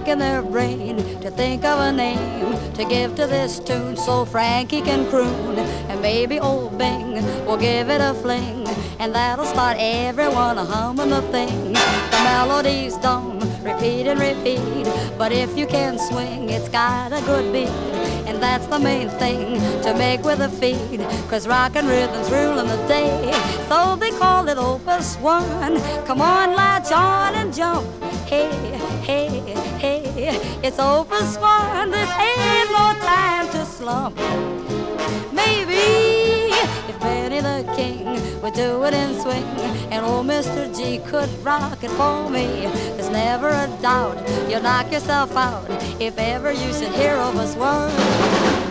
racking their brain to think of a name to give to this tune so Frankie can croon. And maybe old Bing will give it a fling, and that'll start everyone humming the thing. The melodies don't repeat and repeat, but if you can swing, it's got a good beat. And that's the main thing to make with a feed, 'cause rockin' rhythm's ruling the day. So they call it Opus One. Come on, latch on and jump. Hey, hey, hey, it's Opus One. This ain't no time to slump. Maybe if Benny the King would do it in swing, and old Mr. G could rock it for me, there's never a doubt you'll knock yourself out if ever you should hear Opus One.